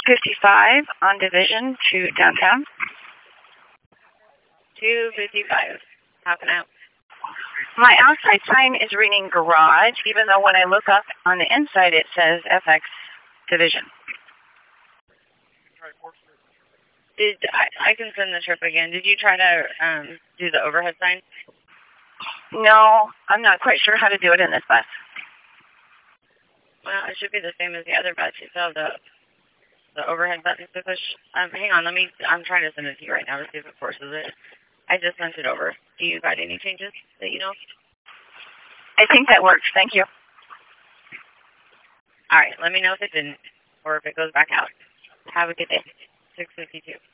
255 on Division to downtown. 255. How can I help? My outside sign is reading garage, even though when I look up on the inside it says FX Division. I can send the trip again. Did you try to do the overhead sign? No, I'm not quite sure how to do it in this bus. Well, it should be the same as the other bus. You still have the overhead button to push. Hang on, I'm trying to send it to you right now to see if it forces it. I just sent it over. Do you got any changes that you know? I think that works. Thank you. All right, let me know if it didn't or if it goes back out. Have a good day. 652.